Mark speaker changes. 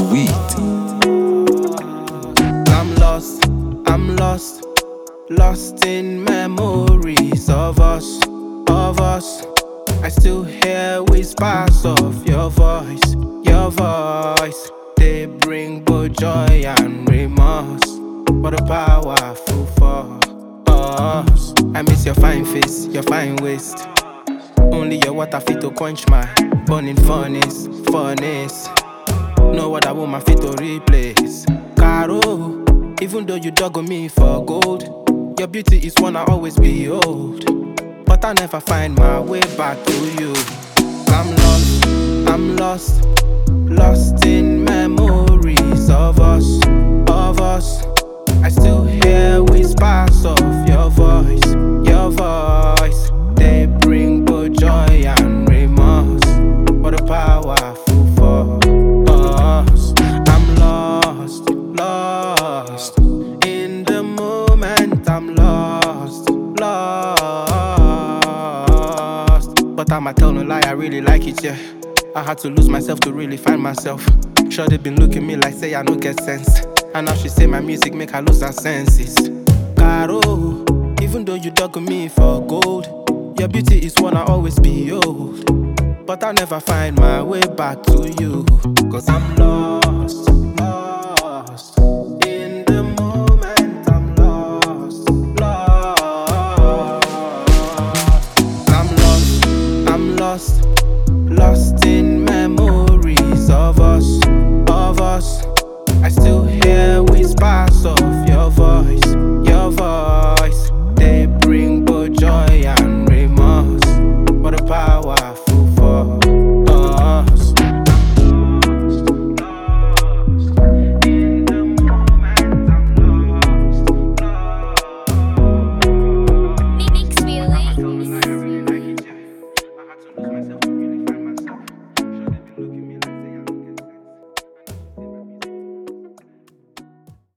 Speaker 1: sweet.
Speaker 2: I'm lost in memories of us. I still hear whispers of your voice. They bring both joy and remorse. What a powerful force. I miss your fine face, your fine waist. Only your water fit to quench my burning furnace. No other woman fit to replace. Caro, even though you dug on me for gold, your beauty is one I always behold. But I never find my way back to you. I'm lost in memories of us. I still hear whispers of your voice. They bring both joy and remorse. What a powerful force. I'm lost in the moment. I'm lost. But I'ma tell no lie, I really like it, yeah. I had to lose myself to really find myself. Sure they been looking me like say I no get sense. And now she say my music make her lose her senses. Caro, even though you dug on me for gold, your beauty is one I always behold. But I never find my way back to you. 'Cause I'm lost.